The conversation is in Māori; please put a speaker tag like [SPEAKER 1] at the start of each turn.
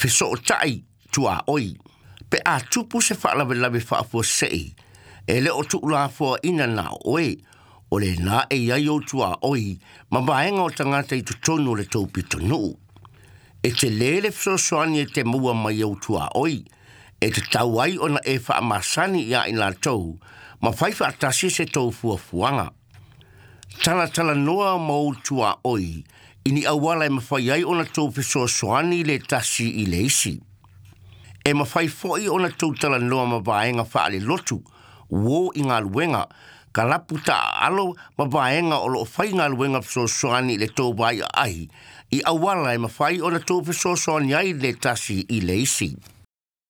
[SPEAKER 1] Fiso o tai tua oi. Pe a tupu se whaalawe lawe whaafua sei. E le o tu la fua ina na oe. O le na e iai o tua oi. Ma vaenga o tangata i tu tonu le tau pito nuu. E te lele fisosoani e te mua mai o tua oi. E te tau ai ona e wha amasani ia i la tau. Ma whaifa atasi se tau fuafuanga. Tala noa mau tua oi. Ini awala e mawhai ai ona tau fisosoani le tasi i le isi. E mawhai foi ona tau tala noa ma vaenga whaale lotu. Wo i ngā luenga. Ka lapu ta alo ma vaenga o lo whai ngā luenga fisosoani le tau vai ai. I awala e mawhai ona tau fisosoani ai le tasi i le isi.